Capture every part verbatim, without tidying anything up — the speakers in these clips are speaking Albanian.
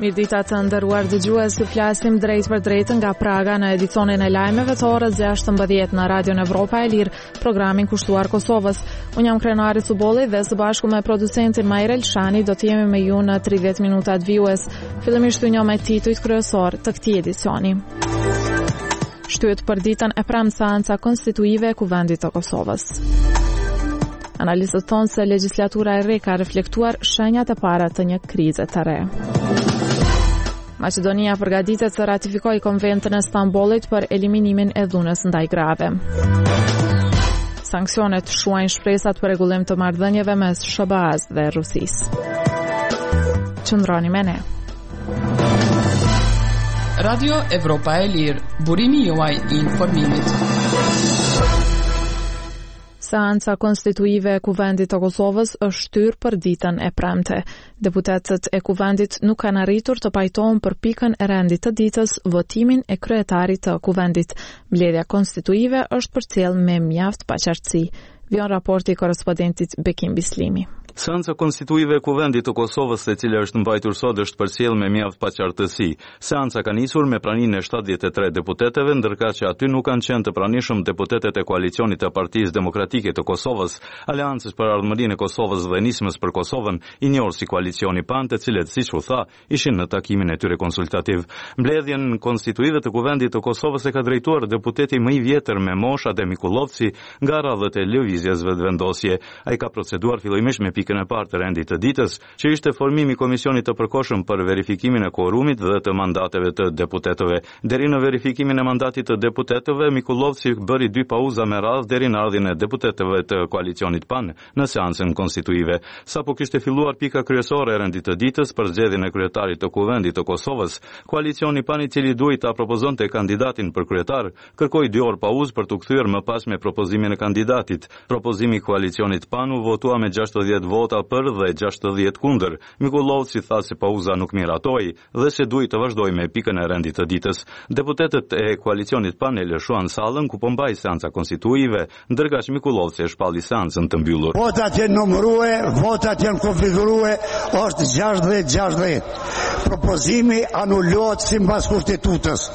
Mirdita të nderuar dëgjues, ju flasim drejt për drejt nga Praga në edicionin e lajmeve të orës gjashtëmbëdhjetë në Radion Evropa e Lirë, programin kushtuar Kosovës. Unë jam Krenari Cubolli dhe së bashku me producentin Majrel Shani do të jemi me ju në tridhjetë minutat vijues. Fillimisht u njoh me titujt kryesor të këtij edicioni. Shtyhet për ditën e premtë seanca konstituive e Kuvendit të Kosovës. Analistët thonë se legjislatura e re ka reflektuar shenjat e para të një krize të re. Maqedonia përgatitet të ratifikojë konventin e Stambollit për eliminimin e dhunës ndaj grave. Sanksionet shuajnë shpresat për rregullim të marrëdhënieve mes S B A-s dhe Rusisë. Qëndroni me ne. Radio Evropa e Lirë, burimi juaj i informimit. Seanca konstituive e Kuvendit të Kosovës është shtyr për ditën e premte. Deputetët e Kuvendit nuk kanë arritur të pajtohen për pikën e rendit të ditës, votimin e kryetarit të Kuvendit. Mbledhja konstituive është përcjellë me mjaft paqartësi. Vjen raporti i korrespondentit Bekim Bislimi. Seanca konstituive e Kuvendit të Kosovës, e cila është mbajtur sot, është përcjellë me mjaft paqartësi. Seanca ka nisur me praninë e shtatëdhjetë e tre deputetëve, ndërka që aty nuk kanë qenë të pranishëm deputetët e koalicionit të Partisë Demokratike të Kosovës, Aleancës për Ardhmërinë e Kosovës dhe Nismës për Kosovën, i njohur si koalicioni P A N, të cilët, siç u tha, ishin në takimin e tyre konsultativ. Mbledhjen konstituive të Kuvendit të Kosovës e ka drejtuar deputeti më i vjetër me moshë Adem Ikullovci nga radhët e lëvizjes vetëvendosje. Ai ka proceduar fillimisht me pikën e parë të rendit të ditës, që ishte formimi i komisionit të përkohshëm për verifikimin e quorumit dhe të mandateve të deputetëve. Deri në verifikimin e mandatit të deputetëve, Mikullovci bëri dy pauza me radhë deri në ardhjen e deputetëve të koalicionit P A N në seancën konstituive. Sapo kishte filluar pika kryesore e rendit të ditës për zgjedhjen e kryetarit të Kuvendit të Kosovës, koalicioni P A N, i cili duhej ta propozonte kandidatin për kryetar, kërkoi dy orë pauzë për t'u kthyer më pas me propozimin e kandidatit. Propozimi i koalicionit P A N u votua me gjashtëdhjetë vota për dhe gjashtëdhjetë kundër. Mikullovci tha se pauza nuk miratoi dhe se duhej të vazhdojë me pikën e rendit të ditës. Deputetët e koalicionit P A N e lëshuan sallën ku po mbaj seanca konstituive, ndërkaq Mikullovci e shpalli seancën të mbyllur. Votat janë numërue, votat janë konfigurue, është gjashtëdhjetë gjashtëdhjetë. Propozimi anulohet sipas kushtetutës.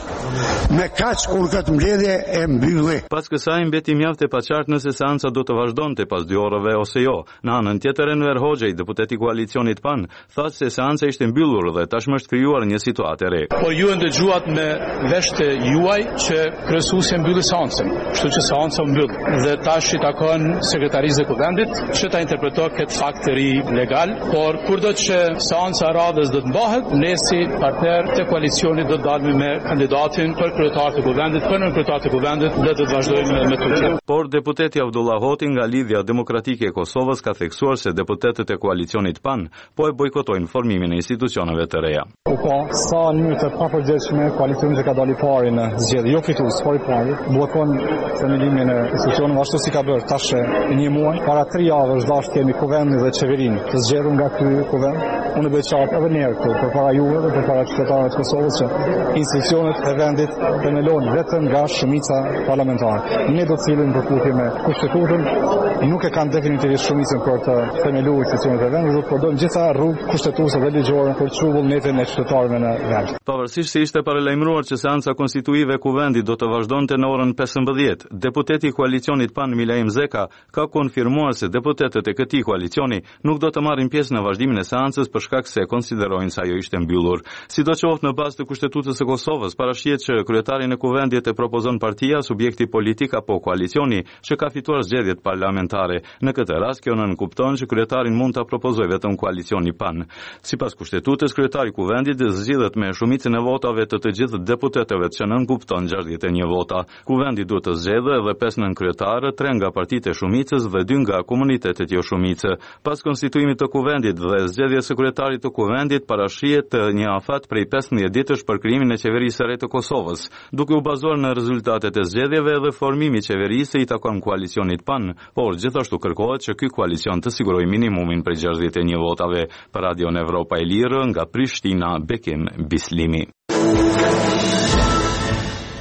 Me kaq unë këtë mbledhje e mbylli. Pas kësaj mbeti mjaft e paqartë nëse seanca do të vazhdonte pas dy orëve ose jo. Në anën tjetër, Enver Hoxha, deputeti i koalicionit P A N, tha se seanca ishte mbyllur dhe tashmë është krijuar një situatë e re. Po ju ndëgjuat me veshtë juaj që kryesuesi mbylli seancën, kështu që seanca u mbyll. Dhe tash i takon sekretarisë të Kuvendit që ta interpretojë këtë fakt të ri legal, por kurdo që seanca e radhës do të mbahet, ne si partner të koalicionit do të dalëmi me kandidatin për kryetar të Kuvendit, për në kryetar të Kuvendit dhe do të vazhdojmë me, me të. Por deputeti Abdullah Hoti nga Lidhja Demokratike e Kosovës ka theksuar se deputetët e koalicionit P A N po e bojkotojnë formimin e institucioneve të reja. U ka sa në mënyrë të papërgjithshme koalicioni që ka dalë i pari në zgjedhje, jo fitues, por i pari, bllokon themelimin e institucioneve ashtu si ka bërë tash një muaj. Para tre javësh dash kemi Kuvendin dhe qeverinë të zgjedhur nga ky kuvend. Unë bëj qartë edhe një herë këtu përpara juve dhe përpara qytetarëve të Kosovës që institucionet e vendit themelojnë vetëm nga shumica parlamentare. Ne do të cilëm përputhje me kushtetutën, nuk e kanë definitivisht shumicën për të themeluar institucionet e vendit, por do gjitha rrugë kushtetuese dhe ligjore për të çuvull netin e qytetarëve në vend. Pavarësisht se ishte paralajmëruar që seanca konstituive e Kuvendit do të vazhdonte në orën pesëmbëdhjetë, deputeti i koalicionit P A N Milaim Zeka ka konfirmuar se deputetët e këtij koalicioni nuk do të marrin pjesë në vazhdimin e seancës për shkak se konsiderojnë se ajo ishte mbyllur. Sidoqoftë, në bazë të Kushtetutës së Kosovës parashihet që kryetarin e Kuvendit e propozon partia, subjekti politik apo koalicioni që ka fituar zgjedhjet parlamentare. Në këtë rast, kjo nën kupton që kryetarin mund ta propozojë vetëm koalicioni P A N. Sipas Kushtetutës, kryetari i Kuvendit zgjidhet me shumicën e votave të të gjithë deputetëve, që nën kupton gjashtëdhjetë e një vota. Kuvendi duhet të zgjedhë edhe pesë nën kryetarë, tre nga partitë e shumicës dhe dy nga komunitetet jo shumicë. Pas konstituimit të Kuvendit dhe zgjedhjes së kryetarit të Kuvendit, parashihet një afat prej pesëmbëdhjetë ditësh për krijimin e qeverisë së re të Kosovës. Duke u bazuar në rezultatet e zgjedhjeve dhe formimi i qeverisë i takon koalicionit P A N, por gjithashtu kërkohet që ky koalicion të sigurojë minimumin prej gjashtëdhjetë e një votave. Për Radion Evropa e Lirë, nga Prishtina, Bekim Bislimi.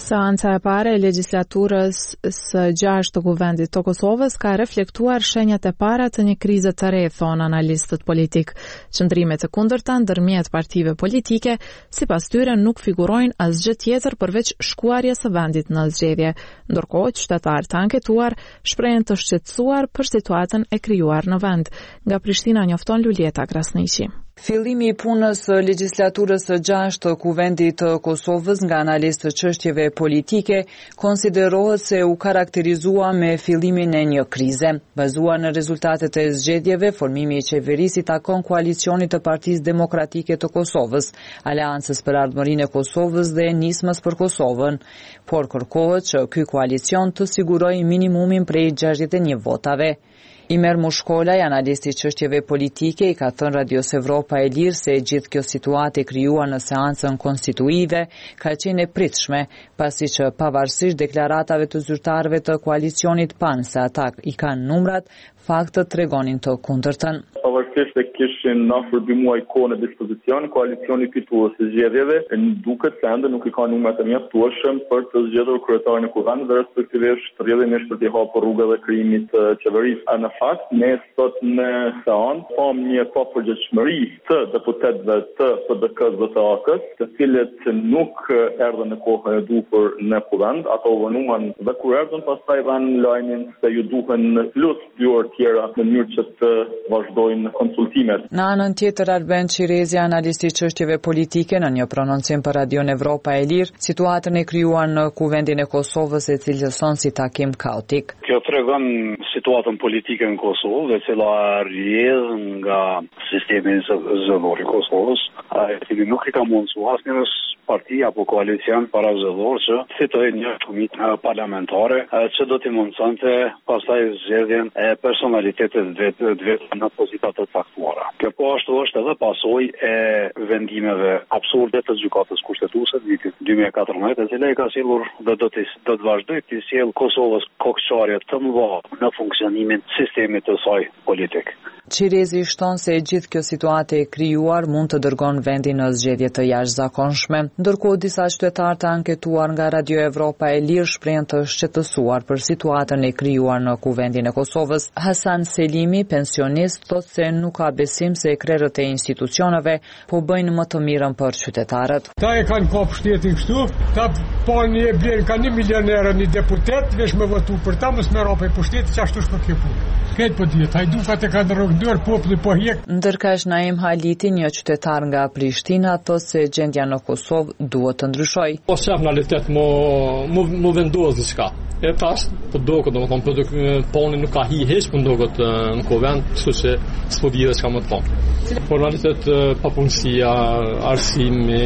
Seanca e pare e legjislaturës së gjashtë të Kuvendit të Kosovës ka reflektuar shenjat e para të një krize të re, thonë analistët politik. Qëndrimet e kundërta ndërmjet partive politike, sipas tyre nuk figurojnë asgjë tjetër përveç shkuarjes së vendit në zgjedhje, ndërkohë qytetarët të anketuar shprehen të shqetësuar për situatën e krijuar në vend. Nga Prishtina njofton Lulieta Krasniqi. Fillimi i punës së legjislaturës së gjashtë të Kuvendit të Kosovës nga analistë të çështjeve politike konsiderohet se u karakterizua me fillimin e një krize. Bazuar në rezultatet e zgjedhjeve, formimi i qeverisë takon koalicionit të Partisë Demokratike të Kosovës, Aleancës për Ardhmërinë e Kosovës dhe Nismës për Kosovën, por kërkohet që ky koalicion të sigurojë minimumin prej gjashtëdhjetë e një votave. Imer Mushkolaj, analisti i çështjeve politike, i ka thënë Radios Evropa e Lirë se gjithë kjo situatë e krijuar në seancën konstituive ka qenë e pritshme, pasi që pavarësisht deklaratave të zyrtarëve të koalicionit P A N se ata i kanë numrat, faktët tregonin të kundërtën. Pavarësisht se kishin afër dy muaj kohë në dispozicion, koalicioni fitues i zgjedhjeve duket se ende nuk i ka numrat të mjaftueshëm për të zgjedhur kryetarin e Kuvendit dhe respektivisht rrjedhimisht për të hapur rrugën e krijimit të qeverisë. Në fakt, ne sot në seancë pam një papërgjithshmëri të deputetëve të P D K-s dhe të A K-s, të cilët nuk erdhën në kohën e duhur në Kuvend, ato vonuan dhe kur erdhën pastaj dhanë lajmin se ju duhen plus dy orë tjera në mënyrë që të vazhdojnë konsultimet. Në anën tjetër, Arben Qirezi, analisti i çështjeve politike, në një prononcim për Radion Evropa e Lirë, situatën e krijuar në Kuvendin e Kosovës e cilëson si takim kaotik. Kjo tregon situatën politike në Kosovë, dhe cila rrjedh nga sistemi zëdhor i Kosovës, i cili nuk i ka mundsuar asnjë parti apo koalicion para zëdhor që fitojë një shumicë parlamentare që do t'i mundsonte pastaj zgjedhjen e personalitetet vetë vetë në pozita të caktuara. Kjo po ashtu është edhe pasojë e vendimeve absurde të gjykatës kushtetuese të vitit dy mijë e katërmbëdhjetë, e cila i ka sjellur dhe do të do të vazhdojë të sjellë Kosovës kokçarje të mëdha në funksionimin e sistemit të saj politik. Qirezi shton se gjithë kjo situatë e krijuar mund të dërgon vendin në zgjedhje të jashtëzakonshme, ndërkohë disa qytetarë të anketuar nga Radio Evropa e Lirë shprehen të shqetësuar për situatën e krijuar në Kuvendin e Kosovës. Hasan Selimi, pensionist, thotë se nuk ka besim se krerët e institucioneve po bëjnë më të mirën për qytetarët. Ta e kanë kopë shtetin kështu, ta po një e blen ka një milionerë një deputet, vesh me votu për ta, mos me rope për shtetit që ashtu është për kjo punë. Këtë për djetë, hajdukat e ka ndërë populli po hjek. Ndërkaq Naim Haliti, një qytetar nga Prishtina, thotë se gjendja në Kosovë duhet të ndryshojë. Po shef realitet mo mo mo vendos diçka. E tash po dogo, domethënë po poni nuk ka hi hiç, po dogot në Kuvend, kështu që s'po di s'ka më të thonë. Po realitet papunësia, arsimi,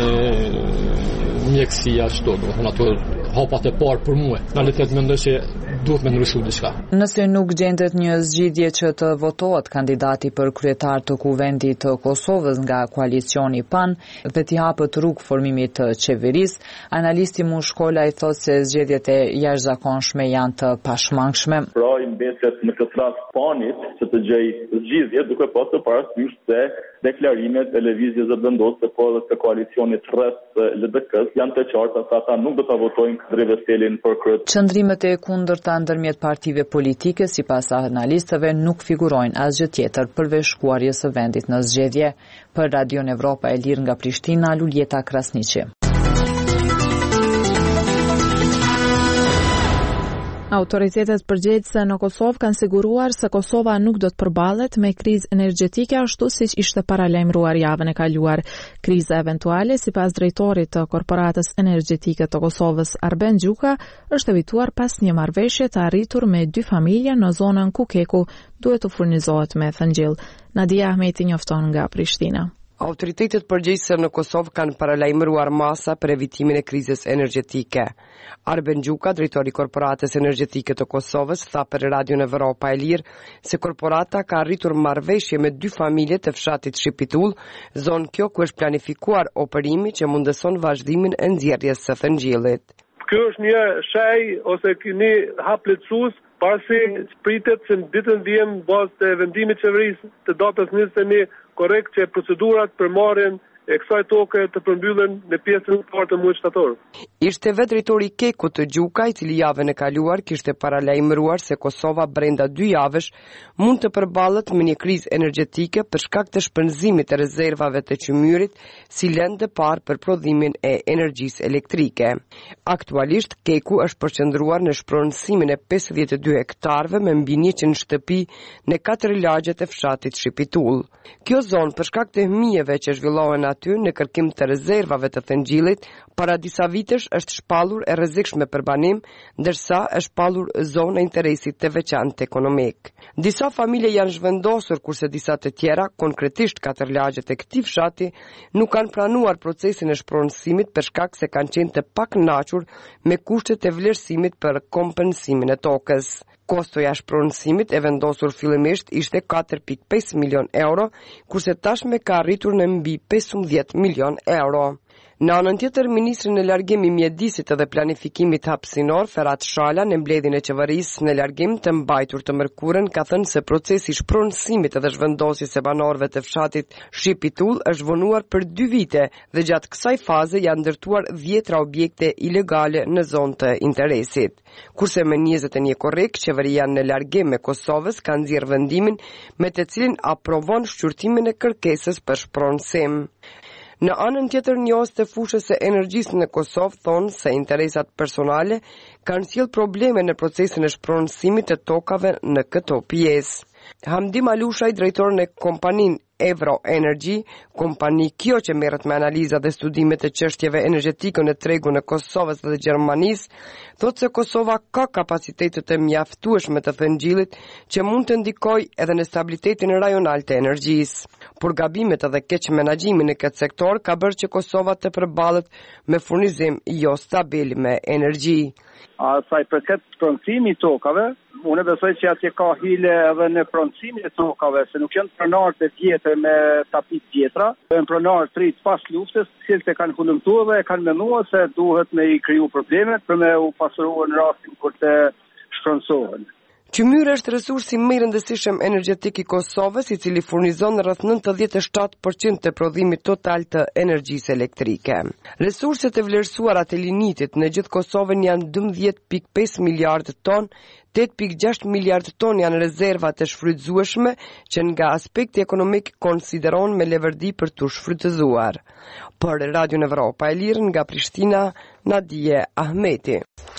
mjekësia, çdo, domethënë ato hapat e parë për mua. Realitet mendoj se duhet me ndryshu diçka. Nëse nuk gjendet një zgjidhje që të votohet kandidati për kryetar të Kuvendit të Kosovës nga koalicioni P A N dhe t'i hapet rrugë formimit të qeverisë, analisti Mushkolaj thotë se zgjedhjet e jashtëzakonshme janë të pashmangshme. Pra i mbetet në këtë rast P A N-it që të gjejë zgjidhje duke pasur parasysh se deklarimet e lëvizjes së vendosë po edhe të koalicionit rreth L D K-s janë të qarta se ata nuk do ta votojnë këtë Veselin për kryet. Qëndrimet e kundërta ndërmjet partive politike sipas analistëve nuk figurojnë asgjë tjetër përveç shkuarjes së vendit në zgjedhje. Për Radion Evropa e Lirë nga Prishtina, Lulieta Krasniqi. Autoritetet përgjegjëse në Kosovë kanë siguruar se Kosova nuk do të përballet me krizë energjetike ashtu siç ishte paralajmëruar javën e kaluar. Kriza eventuale, sipas drejtorit të Korporatës Energjetike të Kosovës, Arben Gjuka, është evituar pas një marrëveshje të arritur me dy familje në zonën ku Keku duhet të furnizohet me thëngjell. Nadia Ahmeti njofton nga Prishtina. Autoritetet përgjegjëse në Kosovë kanë paralajmëruar masa për evitimin e krizës energjetike. Arben Gjuka, drejtori i Korporatës Energjetike të Kosovës, tha për Radion Evropa e Lirë se korporata ka arritur marrëveshje me dy familje të fshatit Shqipitull, zonë kjo ku është planifikuar operimi që mundëson vazhdimin e nxjerrjes së thëngjillit. Kjo është një shaj ose një hap lehtësues pasi pritet se në ditën vjen bazë të vendimit qeverisë të datës njëzet e një korrekt që procedurat për marrjen e kësaj toke të përmbyllen në pjesën e parë të muajit shtator. Ishte vetë drejtori i Kekut të Gjuka, i cili javën e kaluar kishte paralajmëruar se Kosova brenda dy javësh mund të përballet me një krizë energjetike për shkak të shpenzimit të rezervave të qymyrit si lëndë parë për prodhimin e energjisë elektrike. Aktualisht Keku është përqendruar në shpronësimin e pesëdhjetë e dy hektarëve me mbi njëqind shtëpi në katër lagjet e fshatit Shqipitull. Kjo zonë për shkak të fëmijëve që zhvillohen aty në kërkim të rezervave të thëngjillit, para disa vitesh është shpallur e rrezikshme për banim, ndërsa është shpallur zonë e interesit të veçantë ekonomik. Disa familje janë zhvendosur, kurse disa të tjera, konkretisht katër lagjet e këtij fshati, nuk kanë pranuar procesin e shpronësimit për shkak se kanë qenë të pakënaqur me kushtet e vlerësimit për kompensimin e tokës. Kostoja e shpronësimit e vendosur fillimisht ishte katër pikë pesë milion euro, kurse tashmë ka arritur në mbi pesëmbëdhjetë milion euro. Në anën tjetër, ministri në largim i mjedisit dhe planifikimit hapësinor, Ferhat Shala, në mbledhjen e qeverisë në largim të mbajtur të mërkurën, ka thënë se procesi i shpronësimit dhe zhvendosjes së banorëve të fshatit Shqipitull është vonuar për dy vite dhe gjatë kësaj faze janë ndërtuar dhjetra objekte ilegale në zonë të interesit. Kurse me njëzet e një korrekt, qeveria në largim me Kosovës ka nxjerrë vendimin me të cilin aprovon shqyrtimin e kërkesës për shpronësim. Në anën tjetër, njohës të fushës së energjisë në Kosovë thonë se interesat personale kanë sjellë probleme në procesin e shpronësimit të tokave në këto pjesë. Hamdim Alushaj, drejtor në kompaninë Evro Energy, kompani kjo që merret me analiza dhe studime të çështjeve energjetike në tregun e Kosovës dhe Gjermanisë, thotë se Kosova ka kapacitete të mjaftueshme të thëngjillit që mund të ndikojë edhe në stabilitetin rajonal të energjisë. Por gabimet edhe keq menaxhimi në këtë sektor ka bërë që Kosova të përballet me furnizim jo stabil me energji. A sa i përket pronësimit të tokave, unë besoj që atje ka hile edhe në pronësimin e tokave, se nuk janë pronarë të vjetër me tapit vjetra, janë pronarë të rit pas luftës, cilët e kanë hulumtuar dhe e kanë menduar se duhet me i kriju problemet për me u pasuruar në rastin kur të shpronësohen. Qymyri është resursi më i rëndësishëm energjetik i Kosovës, i cili furnizon rreth nëntëdhjetë e shtatë përqind të prodhimit total të energjisë elektrike. Resurset e vlerësuara të linitit në gjithë Kosovën janë dymbëdhjetë pikë pesë miliardë ton, tetë pikë gjashtë miliardë ton janë rezerva të shfrytëzueshme që nga aspekti ekonomik konsideron me leverdi për të shfrytëzuar. Për Radio Evropa e Lirë nga Prishtina, Nadije Ahmeti.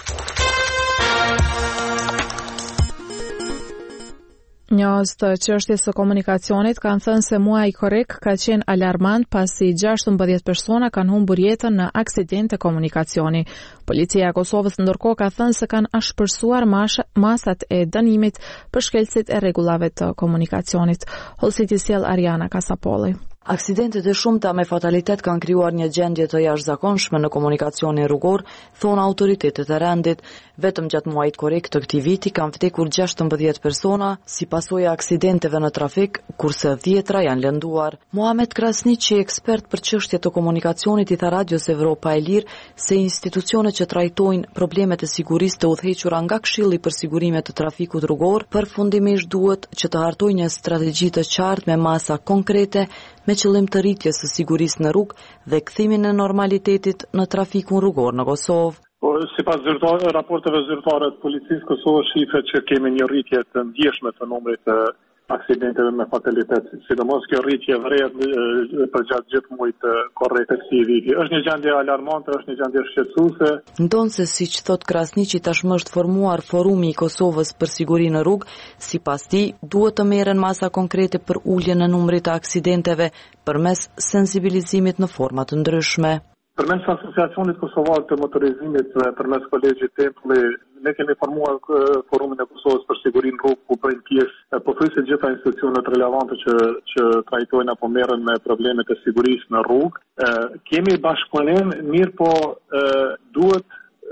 Njohës të çështjes së komunikacionit kanë thënë se muaji korrekt ka qenë alarmant pasi gjashtëmbëdhjetë persona kanë humbur jetën në aksidente komunikacioni. Policia e Kosovës ndërkohë ka thënë se kanë ashpërsuar masat e dënimit për shkelcit e rregullave të komunikacionit. Hollësiti sjell Ariana Kasapolli. Aksidentet e shumta me fatalitet kanë krijuar një gjendje të jashtëzakonshme në komunikacionin rrugor, thonë autoritetet e rendit. Vetëm gjatë muajit korrekt të këtij viti kanë vdekur gjashtëmbëdhjetë persona si pasojë e aksidenteve në trafik, kurse dhjetra janë lënduar. Muhamet Krasniqi, ekspert për çështje të komunikacionit, i tha Radios Evropa e Lirë se institucionet që trajtojnë problemet e sigurisë të udhëhequra nga Këshilli për sigurimet të trafikut rrugor përfundimisht duhet që të hartojnë një strategji të qartë me masa konkrete me qëllim të rritjes së sigurisë në rrugë dhe kthimin e normalitetit në trafikun rrugor në Kosovë. Sipas raporteve zyrtare të policisë Kosovës, shifret që kemi një rritje të ndjeshme të numrit të aksidenteve me fatalitet, sidomos kjo rritje vret përgjatë gjithë muajit të korrekt të këtij viti. Është një gjendje alarmante, është një gjendje shqetësuese. Ndonë se siç thot Krasniqi, tashmë është formuar Forumi i Kosovës për siguri në rrugë, sipas tij duhet të merren masa konkrete për uljen në numrit të aksidenteve përmes sensibilizimit në forma të ndryshme. Përmes Asociacionit Kosovar të Motorizimit dhe përmes kolegjit Tempulli, ne kemi formuar Forumin e Kosovës për sigurinë në rrugë, ku bëjnë pjesë pothuajse gjitha institucionet relevante që që trajtojnë apo merren me problemet e sigurisë në rrugë. Kemi bashkëpunim, mirë po duhet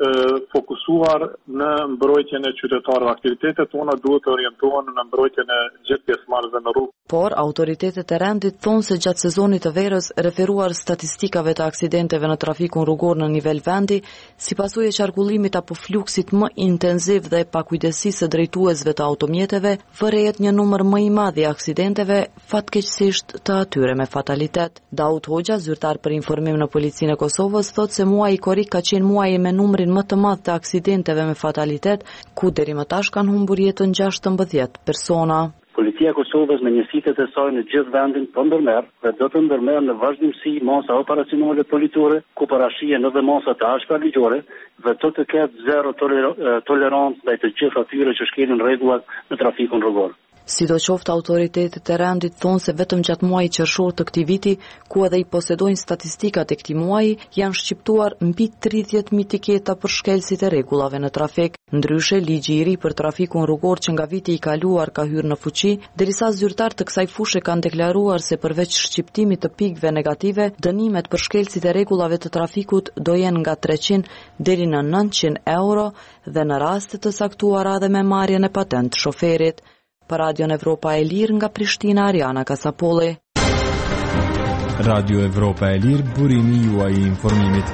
fokusuar në mbrojtjen e qytetarëve. Aktivitetet tona duhet të orientohen në mbrojtjen e gjithë pjesëmarrësve në rrugë. Por autoritetet e rendit thonë se gjatë sezonit të verës, referuar statistikave të aksidenteve në trafikun rrugor në nivel vendi, si pasojë e qarkullimit apo fluksit më intenziv dhe pakujdesisë së drejtuesve të automjeteve, vërehet një numër më i madh i aksidenteve, fatkeqësisht të atyre me fatalitet. Daud Hoxha, zyrtar për informim në Policinë e Kosovës, thotë se muaji korrik ka qenë muaji me numrin më të madh të aksidenteve me fatalitet, ku deri më tash kanë humbur jetën gjashtëmbëdhjetë persona. Policia e Kosovës me njësitë e saj në gjithë vendin po ndërmerr dhe do të ndërmerr në vazhdimsi masa operacionale politore, ku parashihen edhe masa të ashpra ligjore dhe do të ketë zero tolerancë ndaj të gjithë atyre që shkelin rregullat në trafikun rrugor. Sidoqoftë autoritetet e rendit thonë se vetëm gjatë muajit qershor të këtij viti, ku edhe i posedojnë statistikat e këtij muaji, janë shqiptuar mbi tridhjetë mijë tiketa për shkelësit e rregullave në trafik. Ndryshe, ligji i ri për trafikun rrugor që nga viti i kaluar ka hyrë në fuqi, derisa zyrtarët të kësaj fushe kanë deklaruar se përveç shqiptimit të pikëve negative, dënimet për shkelësit e rregullave të trafikut do jenë nga treqind deri në nëntëqind euro dhe në raste të saktuara dhe me marrjen e patent shoferit. Për Radio Evropa e Lirë nga Prishtina, Ariana Kasapolli. Radio Evropa e Lirë, burimi juaj i informimit.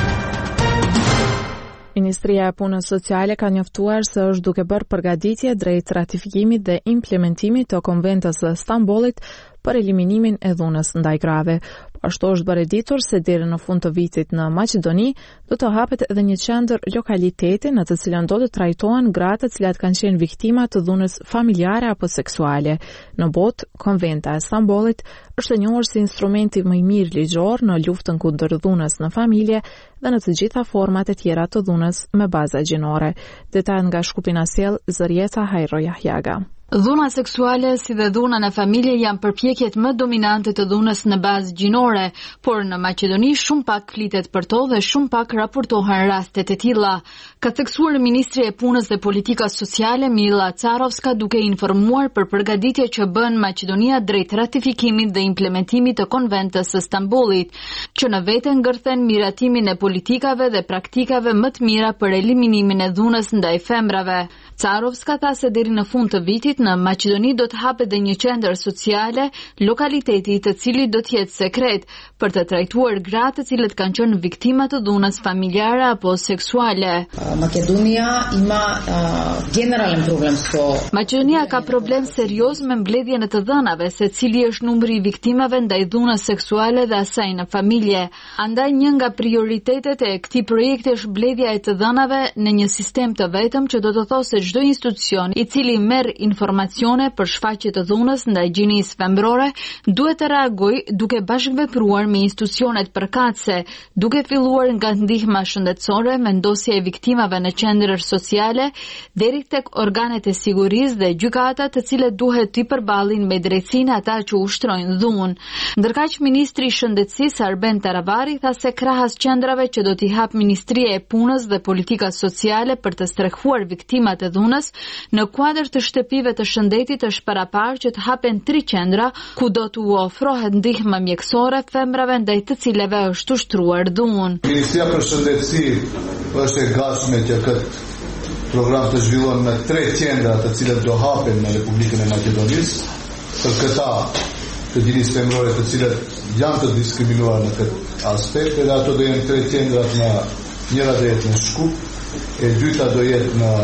Ministria e Punës Sociale ka njoftuar se është duke bërë përgatitje drejt ratifikimit dhe implementimit të Konventës së Stambollit për eliminimin e dhunës ndaj grave. Ashtu është bërë ditur se deri në fund të vitit në Maqedoni do të hapet edhe një qendër lokaliteti në të cilën do të trajtohen gratë të cilat kanë qenë viktima të dhunës familjare apo seksuale. Në botë, Konventa e Stambollit është e njohur si instrumenti më i mirë ligjor në luftën kundër dhunës në familje dhe në të gjitha format e tjera të dhunës me baza gjinore. Detaj nga Shkupina Sjell, Zërieta Hajro Jahjaga. Dhuna seksuale si dhe dhuna në familje janë përpjekjet më dominante të dhunës në bazë gjinore, por në Maqedoni shumë pak flitet për to dhe shumë pak raportohen rastet e tilla. Ka theksuar Ministri e Punës dhe Politikës Sociale Mila Carovska duke informuar për përgatitje që bën Maqedonia drejt ratifikimit dhe implementimit të Konventës së Stambollit, që në vete ngërthen miratimin e politikave dhe praktikave më të mira për eliminimin e dhunës ndaj femrave. Carovska tha se deri në fund të vitit në Maqedoni do të hapet dhe një qendër sociale, lokaliteti të cilit do të jetë sekret, për të trajtuar gratë të cilët kanë qenë viktima të dhunës familjare apo seksuale. Maqedonia ima uh, generalen problem so. Maqedonia ka problem serioz me mbledhjen e të dhënave, se cili është numri i viktimave ndaj dhunës seksuale dhe asaj në familje. Andaj një nga prioritetet e këtij projekti është mbledhja e të dhënave në një sistem të vetëm që do të thosë se çdo institucion i cili merr informacione për shfaqje të dhunës ndaj gjinisë femërore duhet të reagojë duke bashkëvepruar me institucionet përkatëse, duke filluar nga ndihma shëndetësore, vendosja e viktimave në qendër sociale, deri tek organet e sigurisë dhe gjykatat, të cilët duhet të përballin me drejtsinë ata që ushtrojnë dhunë. Ndërkaq ministri i shëndetësisë Arben Taravari tha se krahas qendrave që do t'i hap Ministria e Punës dhe Politikës Sociale për të strehuar viktimat e dhunës, në kuadër të shtëpive të shëndetit është paraparë që të hapen tri qendra ku do t'u ofrohet ndihmë mjekësore femrave ndaj të cilave është ushtruar dhunë. Ministria për Shëndetësi është e gatshme që këtë program të zhvillon me tre qendra të cilat do hapen në Republikën e Maqedonisë për këta të gjinisë femrore të cilat janë të diskriminuar në këtë aspekt, dhe ato do jenë tre qendrat në njëra do jetë në Shkup, e dyta do jetë në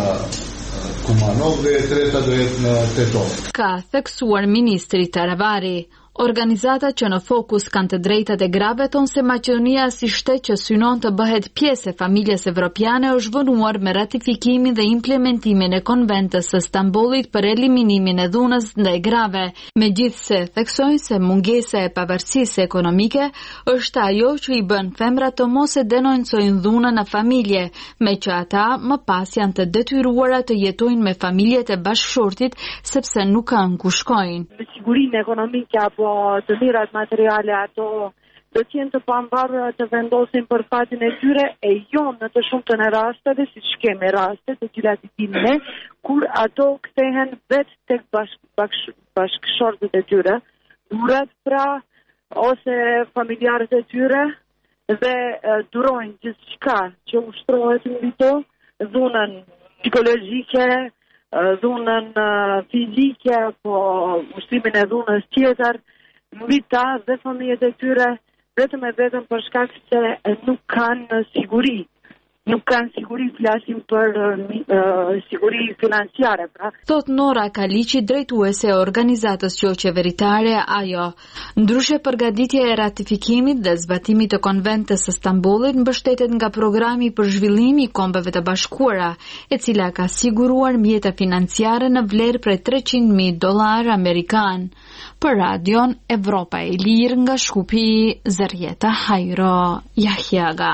Kumanov dhe e treta do jetë në Tetov. Ka theksuar ministri Taravari. Organizatat që në fokus kanë të drejtat e grave thonë se Maqedonia si shtet që synon të bëhet pjesë e familjes evropiane është vënuar me ratifikimin dhe implementimin e Konventës së Stambollit për eliminimin e dhunës ndaj grave, megjithse theksojnë se mungesa e pavarësisë ekonomike është ajo që i bën femrat të mos e denoncojnë dhunën në familje, me që ata më pas janë të detyruara të jetojnë me familjet e bashkëshortit sepse nuk kanë ku shkojnë. Sigurinë ekonomike apo të mirat materiale ato do të jenë të pambarura të vendosin për fatin e tyre e jo në të shumtën e rasteve, siç kemi raste të cilat i dimë ne, kur ato kthehen vetë tek bashk, bashk, bashkëshortët e tyre, burrat pra ose familjarët e tyre, dhe durojnë gjithçka që ushtrohet mbi to, dhunën psikologjike, dhunën fizike, po ushtrimin e dhunës tjetër mbi ta dhe fëmijët e tyre, vetëm e vetëm për shkak se nuk kanë siguri. Nuk kanë siguri, flasim për uh, siguri financiare. Pra. Thot Nora Kaliqi, drejtuese e organizatës jo qeveritare ajo. Ndryshe përgatitja e ratifikimit dhe zbatimit të konventës së Stambollit mbështetet nga programi për zhvillim i Kombeve të Bashkuara, e cila ka siguruar mjete financiare në vlerë prej treqind mijë dollar amerikan. Për radion Evropa e Lirë nga Shkupi, Zerjeta Hajro Jahjaga.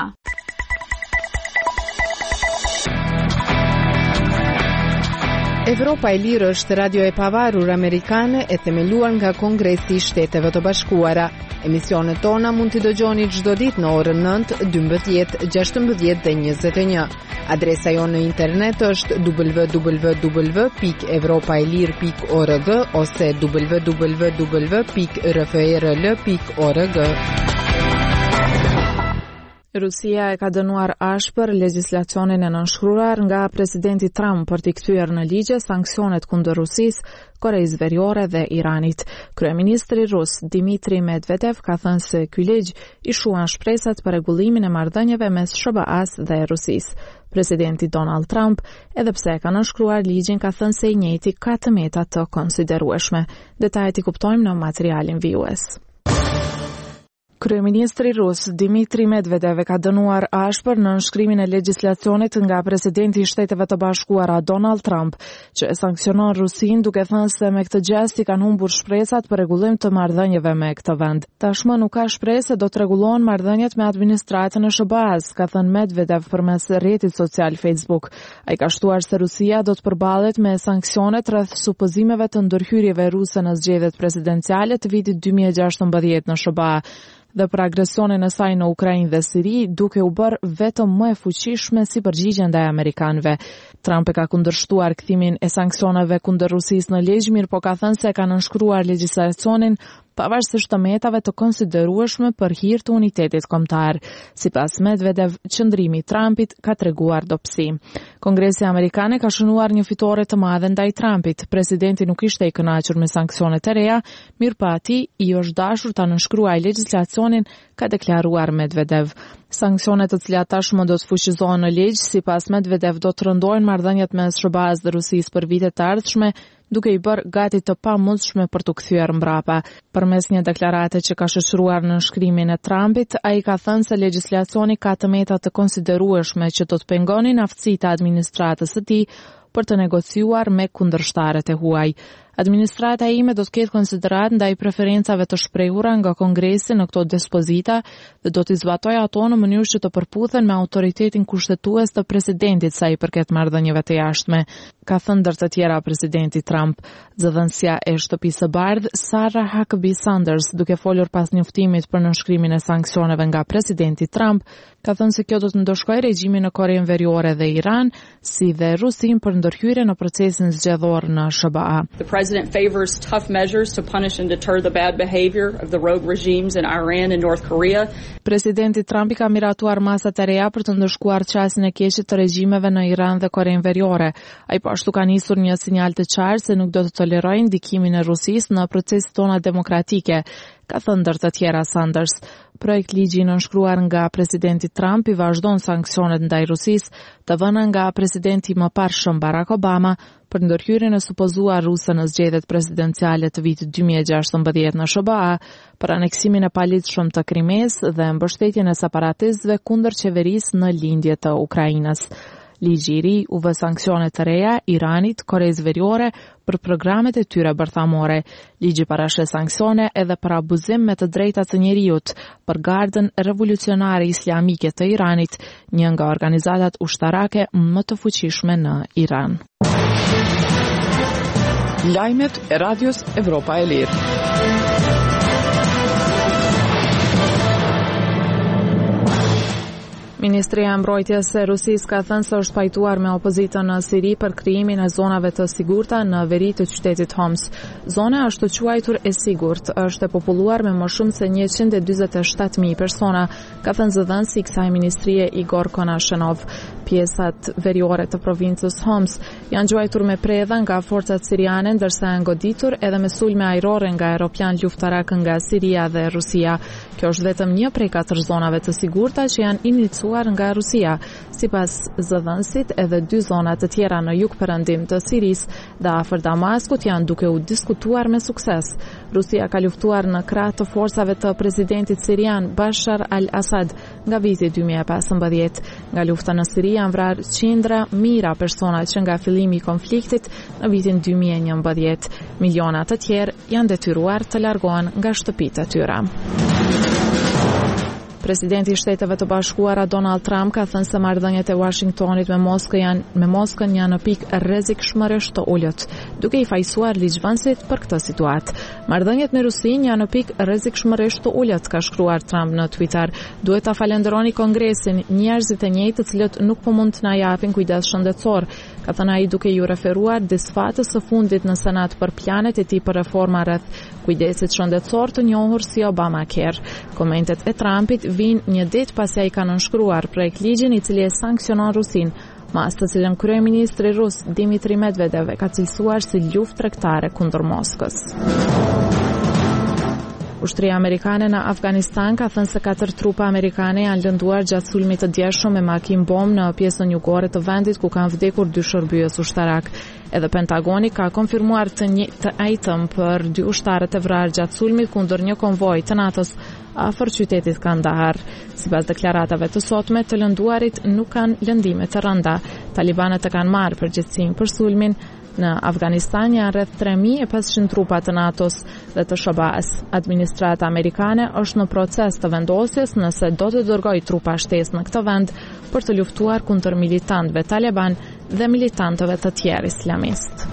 Evropa e Lirë është radio e pavarur amerikane e themeluar nga Kongresi i Shteteve të Bashkuara. Emisionet tona mund t'i dëgjoni çdo ditë në orën nëntë, dymbëdhjetë, gjashtëmbëdhjetë dhe njëzet e një. Adresa jonë në internet është w w w pikë evropaelir pikë org ose w w w pikë r f r l pikë org. Rusia e ka dënuar ashpër legjislacionin e nënshkruar nga presidenti Trump për t'i kthyer në ligje sanksionet kundër Rusisë, Koreisë Veriore dhe Iranit. Kryeministri rus Dmitri Medvedev ka thënë se ky ligj i shuan shpresat për rregullimin e marrëdhënieve mes S B A-s dhe Rusisë. Presidenti Donald Trump, edhe pse ka nënshkruar ligjin, ka thënë se i njëjti ka të meta të konsiderueshme. Detajet i kuptojmë në materialin vijues. Kryeministri rus Dmitri Medvedev ka dënuar ashpër në nënshkrimin e legjislacionit nga presidenti i Shteteve të Bashkuara Donald Trump, që e sanksionon Rusinë duke thënë se me këtë gjest i kanë humbur shpresat për rregullim të marrëdhënieve me këtë vend. Tashmë nuk ka shpresë se do të rregullohen marrëdhëniet me administratën e S B A-s, ka thënë Medvedev përmes rrjetit social Facebook. Ai ka shtuar se Rusia do të përballet me sanksionet rreth supozimeve të ndërhyrjeve ruse në zgjedhjet presidenciale të vitit dy mijë e gjashtëmbëdhjetë në S B A dhe për agresionin e saj në Ukrainë dhe Siri, duke u bërë vetëm më e fuqishme si përgjigje ndaj amerikanëve. Trump e ka kundërshtuar kthimin e sanksioneve kundër Rusisë në ligj, mirë po ka thënë se ka nënshkruar legjislacionin pavarësisht të metave të konsiderueshme për hir të unitetit kombëtar. Sipas Medvedev, qëndrimi i Trumpit ka treguar dobësi. Kongresi amerikan ka shënuar një fitore të madhe ndaj Trumpit. Presidenti nuk ishte i kënaqur me sanksionet e reja, mirëpo atij i është dashur ta nënshkruajë legjislacionin, ka deklaruar Medvedev. Sanksionet të cilat tashmë do të fuqizohen në ligj, sipas Medvedev, do të rëndojnë marrëdhëniet mes S B A-s dhe Rusisë për vitet të ardhshme, duke i bërë gati të pamundshme për të kthyer mbrapa. Përmes një deklarate që ka shoqëruar në nënshkrimin e Trumpit, ai ka thënë se legjislacioni ka të meta të konsiderueshme që do të pengonin aftësitë e administratës së tij për të negociuar me kundërshtarët e huaj. Administrata ime do të ketë konsiderat ndaj preferencave të shprehura nga Kongresi në këto dispozita dhe do t'i zbatojë ato në mënyrë që të përputhen me autoritetin kushtetues të presidentit sa i përket marrëdhënieve të jashtme, ka thënë ndër të tjera presidenti Trump. Zëdhënësia e Shtëpisë së Bardhë Sarah Huckabee Sanders, duke folur pas njoftimit për nënshkrimin e sanksioneve nga presidenti Trump, ka thënë se kjo do të ndëshkojë regjimin në Korenë Veriore dhe Iran, si dhe Rusinë për ndërhyrje në procesin zgjedhor në S B A. The president favors tough measures to punish and deter the bad behavior of the rogue regimes in Iran and North Korea. Presidenti Trump i ka miratuar masat e reja për të ndëshkuar qasjen e keqe të regjimeve në Iran dhe Korenë Veriore. Ai po ashtu ka nisur një sinjal të qartë se nuk do të tolerojnë ndikimin e Rusisë në proceset tona demokratike, ka thënë ndër të tjera Sanders. Projekt ligji nënshkruar nga presidenti Trump i vazhdon sanksionet ndaj Rusisë, të vëna nga presidenti më parshëm Barack Obama për ndërhyrjen e supozuar ruse në zgjedhjet presidenciale të vitit dy mijë e gjashtëmbëdhjetë në S B A, për aneksimin e paligjshëm të Krimes dhe mbështetjen e separatistëve kundër qeverisë në lindje të Ukrainës. Ligji i ri u vë sanksione të reja Iranit, Koreisë Veriore për programet e tyre bërthamore. Ligji parashë sanksione edhe për abuzim me të drejtat të njerëzit për Gardën Revolucionare Islamike të Iranit, një nga organizatat ushtarake më të fuqishme në Iran. Lajmet e Radios Evropa e Lirë. Ministria e Mbrojtjes e Rusisë ka thënë se është pajtuar me opozitën në Siri për krijimin e zonave të sigurta në veri të qytetit Homs. Zona është të quajtur e sigurt, është e populluar me më shumë se njëqind e dyzet e shtatë mijë persona, ka thënë zëdhënësi i kësaj ministrie Igor Konashenov. Pjesat veriore të provincës Homs janë gjuajtur me predha nga forcat siriane, ndërsa janë goditur edhe me sulme ajrore nga aeroplan luftarak nga Siria dhe Rusia. Kjo është vetëm një prej katër zonave të sigurta që janë iniciuar nga Rusia. Sipas zëdhënësit, edhe dy zona të tjera në jug-perëndim të Sirisë dhe afër Damaskut janë duke u diskutuar me sukses. Rusia ka luftuar në krah të forcave të presidentit sirian Bashar al-Assad nga viti dy mijë e pesëmbëdhjetë. Nga lufta në Siri janë vrarë qindra mijëra persona që nga fillimi i konfliktit në vitin dy mijë e njëmbëdhjetë. Miliona të tjerë janë detyruar të largohen nga shtëpitë e tyre. Presidenti i Shteteve të Bashkuara Donald Trump ka thënë se marrëdhëniet e Washingtonit me Moskën janë me Moskën janë në pikë rrezikshmërisht të ulët, duke i fajsuar ligjvënësit për këtë situatë. Marrëdhëniet me Rusinë janë në pikë rrezikshmërisht të ulët, ka shkruar Trump në Twitter. Duhet ta falenderoni Kongresin, njerëzit e njëjtë të cilët nuk po mund të na japin kujdes shëndetësor, ka thënë ai duke ju referuar disfatës së fundit në Senat për planet e tij për reforma rreth kujdesit shëndetësor të njohur si Obamacare. Komentet e Trumpit vinë një ditë pasi ai ka nënshkruar projekt ligjin i cili e sanksionon Rusinë, mas të cilën kryeministri rus Dmitri Medvedev e ka cilësuar si luftë tregtare kundër Moskës. Ushtria amerikane në Afganistan ka thënë se katër trupa amerikane janë lënduar gjatë sulmit të djeshëm me makinë bombë në pjesën jugore të vendit ku kanë vdekur dy shërbyes ushtarak. Edhe Pentagoni ka konfirmuar të njëjtë ajtëm për dy ushtarët e vrarë gjatë sulmit kundër një konvoj të NATO-s afër qytetit Kandahar. Sipas deklaratave të sotme, të lënduarit nuk kanë lëndime të rënda. Talibanët e kanë marrë përgjegjësinë për sulmin. Në Afganistan janë rreth tre mijë e pesëqind trupa të NATO-s dhe të S B A-s. Administrata amerikane është në proces të vendosjes nëse do të dërgojë trupa shtesë në këtë vend për të luftuar kundër militantëve Taliban dhe militantëve të tjerë islamistë.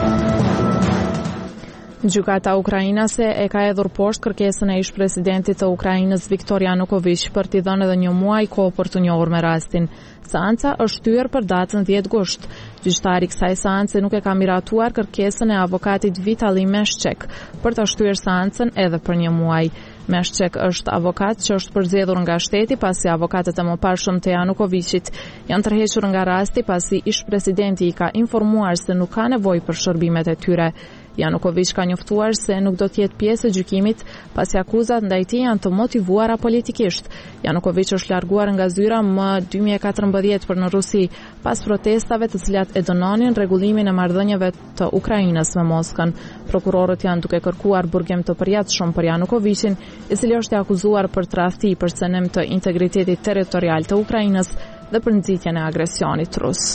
Gjykata ukrainase e ka hedhur poshtë kërkesën e ish-presidentit të Ukrainës Viktor Yanukovych për t'i dhënë edhe një muaj kohë për të njohur me rastin. Seanca është shtyr për datën dhjetë gusht. Gjyqtari i kësaj seance nuk e ka miratuar kërkesën e avokatit Vitali Meshchek për të shtyrë seancën edhe për një muaj. Meshchek është avokat që është përzgjedhur nga shteti pasi avokatët e mëparshëm të Yanukovychit janë tërhequr nga rasti pasi ish-presidenti i ka informuar se nuk ka nevojë për shërbimet e tyre. Yanukovych ka njoftuar se nuk do të jetë pjesë e gjykimit pasi akuzat ndaj tij janë të motivuara politikisht. Yanukovych është larguar nga zyra më dy mijë e katërmbëdhjetë për në Rusi pas protestave të cilat e dënonin rregullimin e marrëdhënieve të Ukrainës me Moskën. Prokurorët janë duke kërkuar burgim të përjatshëm për Yanukovichin, i cili është i akuzuar për tradhti për cënim të integritetit territorial të Ukrainës dhe për nxitjen e agresionit rus.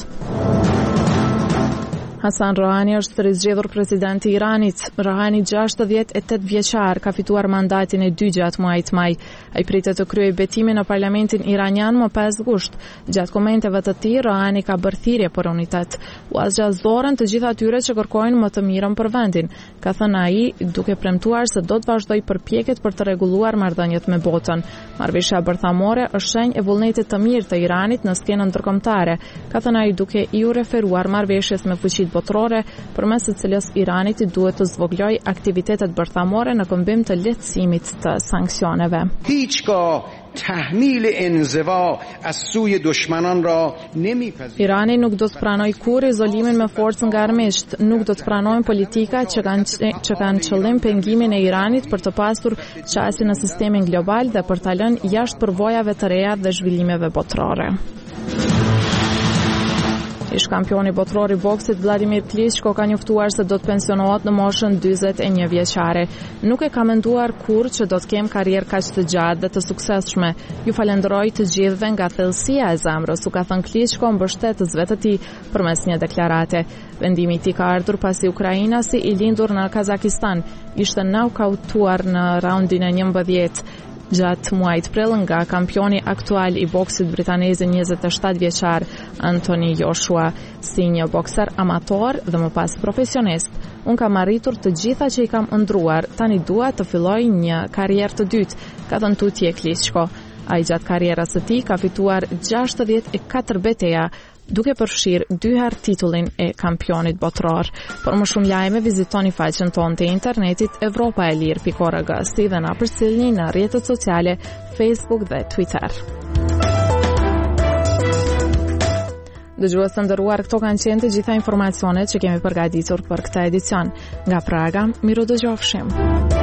Hasan Rohani është rizgjedhur presidenti i Iranit. Rohani, gjashtëdhjetë e tetë vjeçar, ka fituar mandatin e dy gjatë muajit maj. Ai pritet të kryejë betimin në parlamentin iranian më pesë gusht. Gjatë komenteve të tij, Rohani ka bërë thirrje për unitet. U azgjaz dorën të gjithë atyre që kërkojnë më të mirën për vendin, ka thënë ai, duke premtuar se do të vazhdojë përpjekjet për të rregulluar marrëdhëniet me botën. Marrëveshja bërthamore është shenjë e vullnetit të mirë të Iranit në skenën ndërkombëtare, ka thënë ai duke i u referuar marrëveshjes me fuqitë botërore, përmes së cilës Iranit i duhet të zvoglojë aktivitetet bërthamore në këmbim të lehtësimit të sanksioneve. Irani nuk do të pranojë kurrë izolimin me forcë nga armisht, nuk do të pranojnë politika që kanë që kanë qëllim pengimin e Iranit për të pasur qasje në sistemin global dhe për ta lënë jashtë përvojave të reja dhe zhvillimeve botërore. Ish kampioni botror i boksit Vladimir Klitschko ka njoftuar se do të pensionohet në moshën dyzet e një vjeçare. Nuk e ka menduar kurrë që do të kem karrierë kaq të gjatë dhe të suksesshme. Ju falenderoj të gjithëve nga thellësia e zemrës, u ka thënë Klitschko mbështetësve të tij përmes një deklarate. Vendimi i tij ka ardhur pasi ukrainasi i lindur në Kazakistan ishte naukautuar në raundin e njëmbëdhjetë. Gjatë muajit prill nga kampioni aktual i boksit britanez njëzet e shtatë vjeçar Anthony Joshua. Si një bokser amator dhe më pas profesionist, unë kam arritur të gjitha që i kam ëndruar, tani dua të filloj një karrierë të dytë, ka thënë tutje Klitschko. Ai gjatë karrierës së tij ka fituar gjashtëdhjetë e katër betejë, duke përfshirë dy herë titullin e kampionit botëror. Por më shumë lajme vizitoni faqen tonë të internetit evropa e lirë pikë org si dhe na përcjellni në rrjetet sociale Facebook dhe Twitter. Dëgjues të nderuar, këto kanë qenë të gjitha informacionet që kemi përgatitur për këtë edicion. Nga Praga, miru dëgjofshim.